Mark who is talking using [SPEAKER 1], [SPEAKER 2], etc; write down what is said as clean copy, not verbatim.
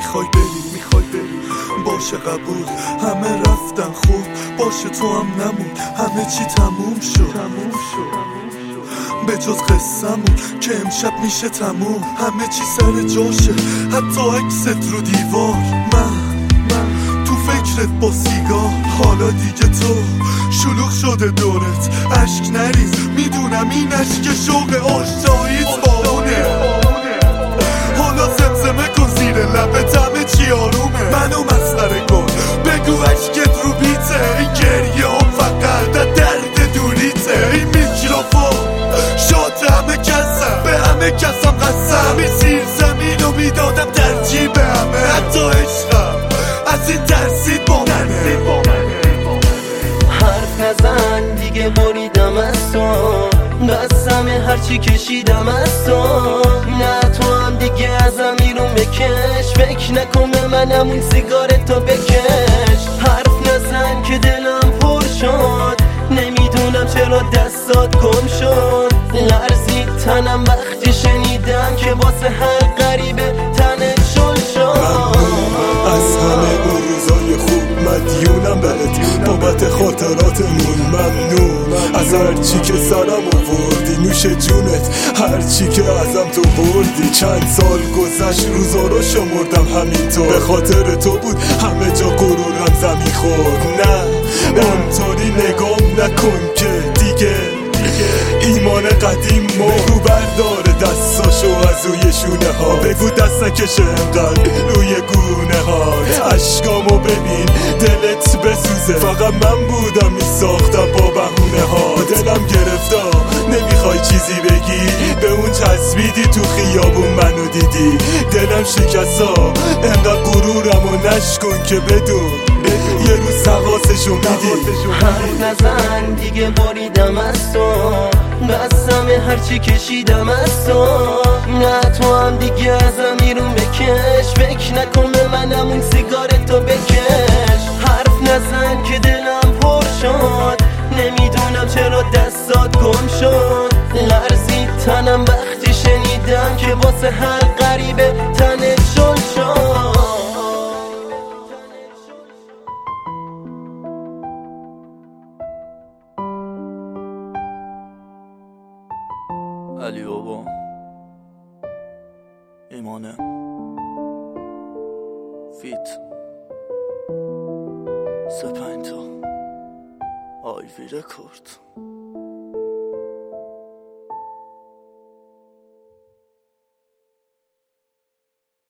[SPEAKER 1] میخوای بری باشه قبول، همه رفتن خوب باشه تو هم نمون، همه چی تموم شد به جز قصه‌مون که امشب میشه تموم، همه چی سر جاشه حتی عکست رو دیوار. من تو فکرت با سیگار، حالا دیگه تو شلوغ شده دورت، اشک نریز میدونم این اشک شوق آشتاییت بارونه، حالا زمزمه کن زیر لبت همه چی آرومه، منو مسخره کن بگو اشکت رو بیته، این گریه هم فقط درد دوریته، این میکروفون شاد همه کسم، به همه کسم قسم، این زیر زمین رو میدادم ترجیح به همه، حتی عشقم از این ترسید با منه.
[SPEAKER 2] حرف نزن دیگه بریدم از تو، بستم هرچی کشیدم از تو، نه تو هم دیگه ازم بیرون بکش، فکر نکن به منم اون سیگارتو بکش، حرف نزن که دلم پر شد، نمیدونم چرا دستات گم شد، لرزید تنم وقتی شنیدم که واسه هر غریبه تنت شل شد.
[SPEAKER 1] از همه اون روزای خوب مدیونم بهت، بابت خاطراتمون ممنون، از هرچی که سرم آوردی نوش جونت، هرچی که ازم تو بردی، چند سال گذشت روزا رو شمردم همینطور، به خاطر تو بود همه جا غرورم زمین خورد، نه اونطوری نگام نکن که دیگه ایمان قدیم بگو برداره دستاشو از روی شونه ها، بگو دست نکشه انقدر روی گونه ها، عشقامو ببین دلت بسوزه، فقط من بودم میساختم با بهونه ها، دلم گرفتا نمیخوای چیزی بگی، به اون چسبیدی تو خیابون منو دیدی، دلم شکستا انقدر غرورمو نشکن که بدون یه روز حواسشو میدی.
[SPEAKER 2] حرف نزن دیگه بریدم از تو، بستم هرچی کشیدم از تو، نه تو هم دیگه ازم بیرون بکش، فکر نکن به منم اون سیگارتو بکش، حرف نزن که دلم پر شد، نمیدونم چرا دستات گم شد، لرزید تنم وقتی شنیدم که واسه هر غریبه تنت شل شد.
[SPEAKER 1] علی بابا ایمانه فیت سپنتا آیوی رکورد.